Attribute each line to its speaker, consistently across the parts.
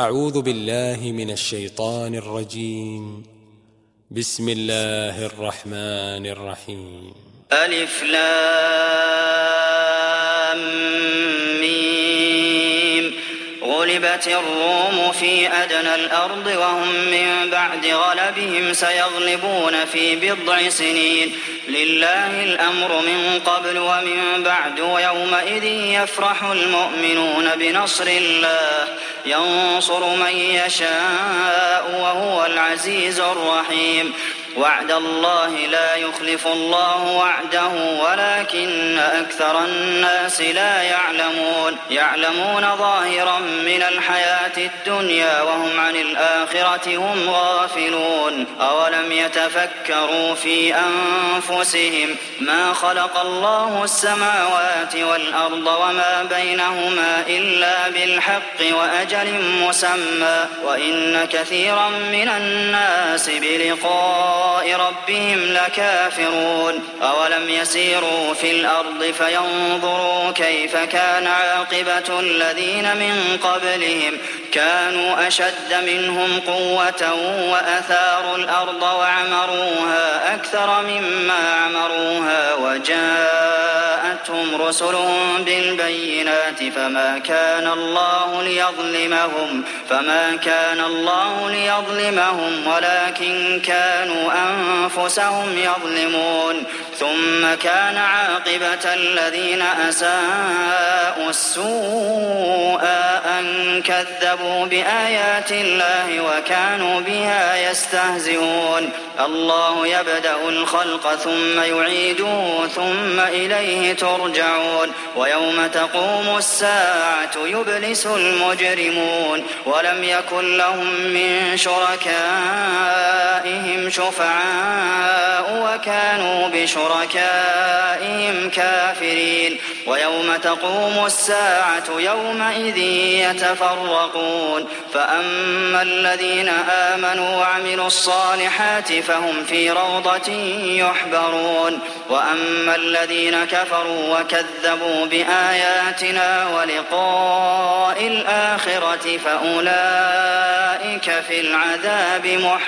Speaker 1: أعوذ بالله من الشيطان الرجيم. بسم الله الرحمن الرحيم.
Speaker 2: ألف لام ميم. غلبت الروم في أدنى الأرض وهم من بعد غلبهم سيغلبون في بضع سنين. لله الأمر من قبل ومن بعد ويومئذ يفرح المؤمنون بنصر الله ينصر من يشاء وهو العزيز الرحيم. وعد الله لا يخلف الله وعده ولكن أكثر الناس لا يعلمون ظاهرا من الحياة الدنيا وهم عن الآخرة هم غافلون. أولم يتفكروا في أنفسهم ما خلق الله السماوات والأرض وما بينهما إلا بالحق وأجل مسمى وإن كثيرا من الناس بلقاء ربهم لكافرون. أولم يسيروا في الأرض فينظروا كيف كان عاقبة الذين من قبلهم كانوا أشد منهم قوة وأثاروا الأرض وعمروها أكثر مما عمروها وجاءتهم رسلهم بالبينات فما كان الله ليظلمهم ولكن كانوا أنفسهم يظلمون. ثم كان عاقبة الذين أساءوا السوء أن كذبوا بآيات الله وكانوا بها يستهزئون. الله يبدأ الخلق ثم يعيده ثم إليه ترجعون. ويوم تقوم الساعة يبلس المجرمون ولم يكن لهم من شركائهم شفعاء وكانوا بشركائهم كافرين. ويوم تقوم الساعة يومئذ يتفرقون فأما الذين آمنوا وعملوا الصالحات فهم في روضة يحبرون وأما الذين كفروا وكذبوا بآياتنا ولقاء الآخرة فأولئك في العذاب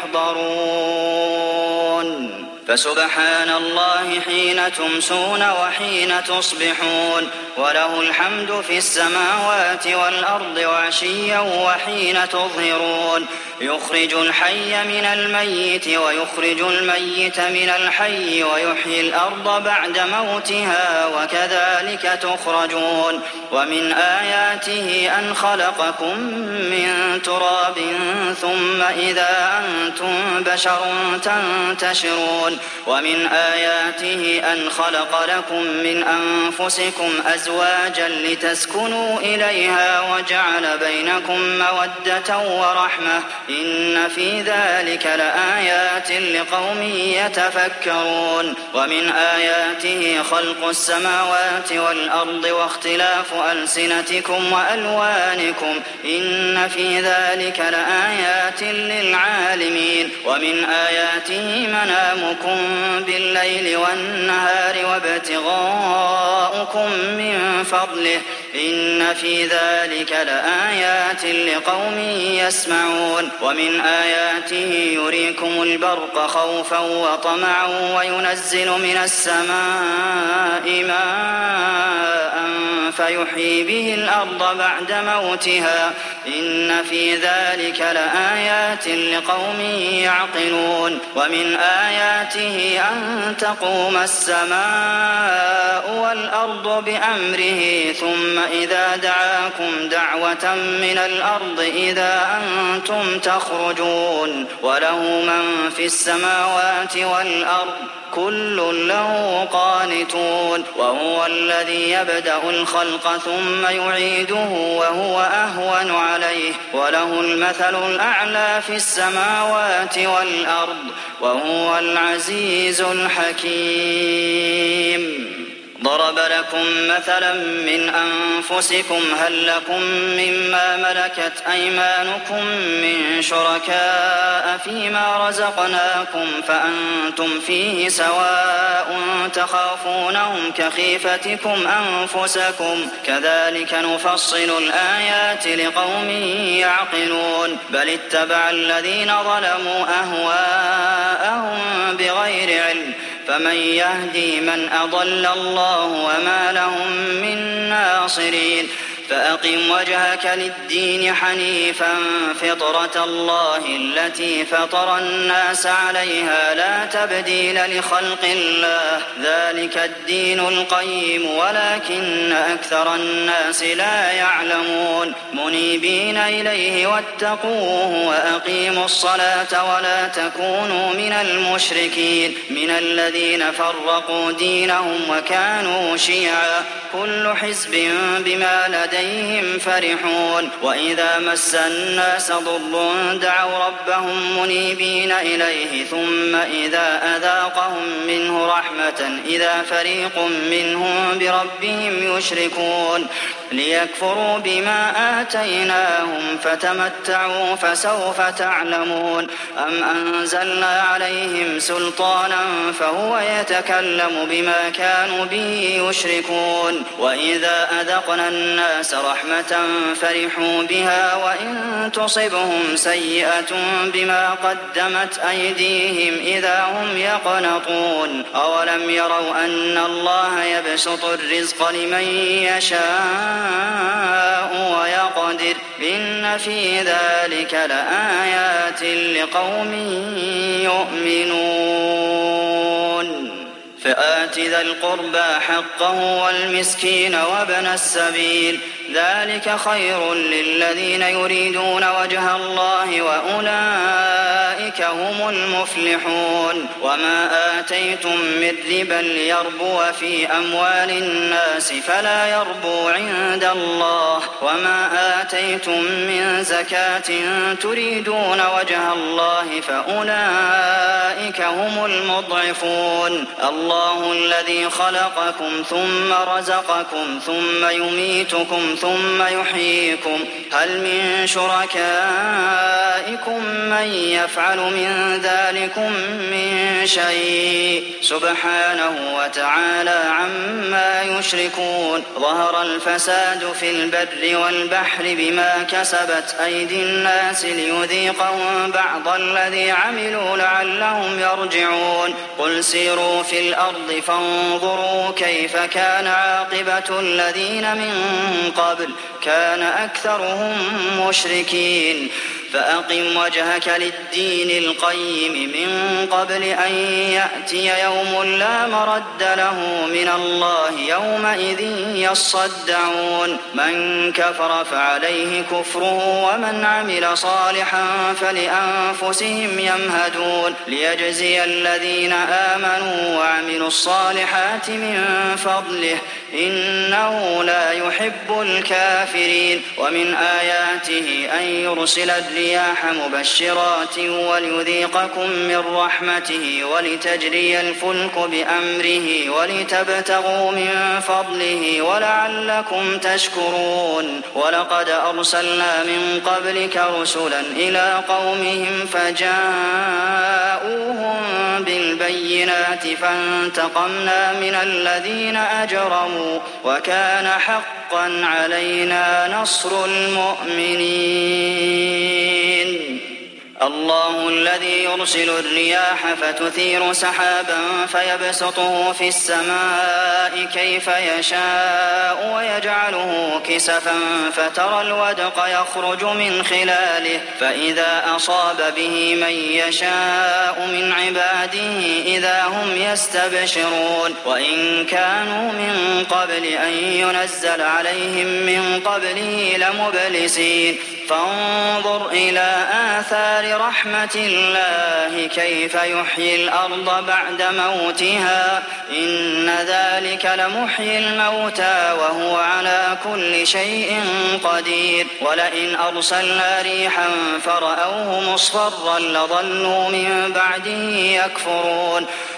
Speaker 2: محضرون. فسبحان الله حين تمسون وحين تصبحون وله الحمد في السماوات والأرض وعشيا وحين تظهرون. يخرج الحي من الميت ويخرج الميت من الحي ويحيي الأرض بعد موتها وكذلك تخرجون. ومن آياته أن خلقكم من تراب ثم إذا أنتم بشر تنتشرون. ومن آياته أن خلق لكم من أنفسكم أزواجا لتسكنوا إليها وجعل بينكم مودة ورحمة إن في ذلك لآيات لقوم يتفكرون. ومن آياته خلق السماوات والأرض واختلاف ألسنتكم وألوانكم إن في ذلك لآيات للعالمين. ومن آياته منامكم بالليل والنهار وابتغاؤكم من فضله إن في ذلك لآيات لقوم يسمعون. ومن آياته يريكم البرق خوفا وطمعا وينزل من السماء ماء فيحيي به الأرض بعد موتها إن في ذلك لآيات لقوم يعقلون. ومن آياته أن تقوم السماء والأرض بأمره ثم إذا دعاكم دعوة من الأرض إذا أنتم تخرجون. وله من في السماوات والأرض كل له قانتون. وهو الذي يبدأ الخلق ثم يعيده وهو أهون عليه وله المثل الأعلى في السماوات والأرض وهو العزيز الحكيم. ضرب لكم مثلا من أنفسكم هل لكم مما ملكت أيمانكم من شركاء فيما رزقناكم فأنتم فيه سواء تخافونهم كخيفتكم أنفسكم كذلك نفصل الآيات لقوم يعقلون بل اتبع الذين ظلموا أهواءهم بغير علم فمن يهدي من أضل الله وما لهم من ناصرين فأقم وجهك للدين حنيفا فطرة الله التي فطر الناس عليها لا تبديل لخلق الله ذلك الدين القيم ولكن أكثر الناس لا يعلمون منيبين إليه واتقوه وأقيموا الصلاة ولا تكونوا من المشركين من الذين فرقوا دينهم وكانوا شيعا كل حزب بما لديهم فرحون وإذا مس الناس ضر دعوا ربهم منيبين إليه ثم إذا أذاقهم منه رحمة إذا فريق منهم بربهم يشركون ليكفروا بما آتيناهم فتمتعوا فسوف تعلمون أم أنزلنا عليهم سلطانا فهو يتكلم بما كانوا به يشركون وإذا أذقنا الناس رحمة فرحوا بها وإن تصبهم سيئة بما قدمت أيديهم إذا هم يقنطون أولم يروا أن الله يبسط الرزق لمن يشاء ويقدر إن في ذلك لآيات لقوم يؤمنون فآت ذا القربى حقه والمسكين وابن السبيل ذلك خير للذين يريدون وجه الله وأولئك هم المفلحون وما آتيتم من ربا ليربو في أموال الناس فلا يربو عند الله وما آتيتم من زكاة تريدون وجه الله فأولئك هم المضعفون الله الذي خلقكم ثم رزقكم ثم يميتكم ثم يحييكم هل من شركائكم من يفعل من ذلكم من شيء سبحانه وتعالى عما يشركون ظهر الفساد في البر والبحر بما كسبت أيدي الناس ليذيقهم بعض الذي عملوا لعلهم يرجعون قل سيروا في الأرض فانظروا كيف كان عاقبة الذين من قبل كان أكثرهم مشركين فأقم وجهك للدين القيم من قبل أن يأتي يوم لا مرد له من الله يومئذ يصدعون من كفر فعليه كفره ومن عمل صالحا فلأنفسهم يمهدون ليجزي الذين آمنوا وعملوا الصالحات من فضله إنه لا يحب الكافرين ومن آياته أن يرسل الرياح مبشرات وليذيقكم من رحمته ولتجري الفلك بأمره ولتبتغوا من فضله ولعلكم تشكرون ولقد أرسلنا من قبلك رسلا إلى قومهم فجاءوهم بالبينات فانتقمنا من الذين أجرموا وكان حقا علينا نصر المؤمنين الله الذي يرسل الرياح فتثير سحابا فيبسطه في السماء كيف يشاء ويجعله كسفا فترى الودق يخرج من خلاله فإذا أصاب به من يشاء من عباده إذا هم يستبشرون وإن كانوا من قبل أن ينزل عليهم من قبله لمبلسين فانظر إلى آثار رحمة الله كيف يحيي الأرض بعد موتها إن ذلك لمحيي الموتى وهو على كل شيء قدير ولئن أرسلنا ريحا فرأوه مصفرا لظلوا من بعده يكفرون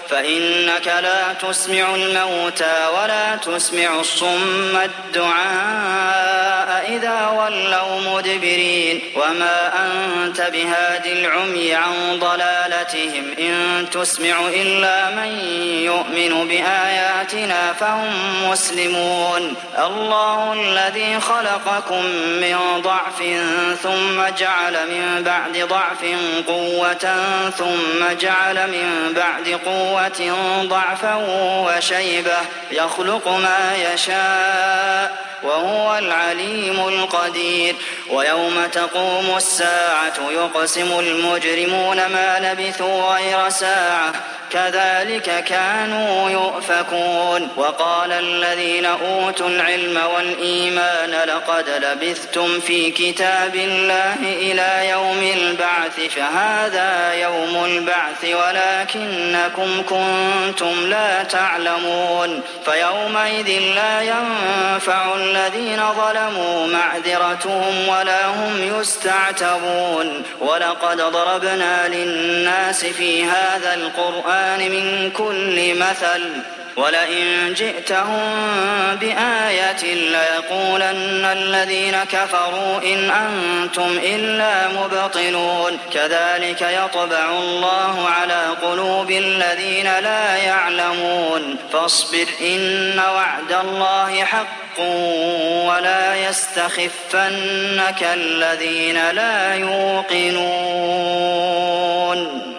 Speaker 2: فإنك لا تسمع الموتى ولا تسمع الصم الدعاء إذا ولوا مدبرين وما أنت بهاد العمي عن ضلالتهم إن تسمع إلا من يؤمن بآياتنا فهم مسلمون الله الذي خلقكم من ضعف ثم جعل من بعد ضعف قوة ثم جعل من بعد قوة ضعفا وشيبة يخلق ما يشاء وهو العليم القدير ويوم تقوم الساعة يقسم المجرمون ما لبثوا غير ساعة كذلك كانوا يؤفكون وقال الذين أوتوا العلم والإيمان لقد لبثتم في كتاب الله إلى يوم البعث فهذا يوم البعث ولكنكم كنتم لا تعلمون فيومئذ لا ينفع الذين ظلموا معذرتهم ولا هم يستعتبون ولقد ضربنا للناس في هذا القرآن من كل مثل ولئن جئتهم بآية ليقولن الذين كفروا إن أنتم إلا مبطلون كذلك يطبع الله على قلوب الذين لا يعلمون فاصبر إن وعد الله حق ولا يستخفنك الذين لا يوقنون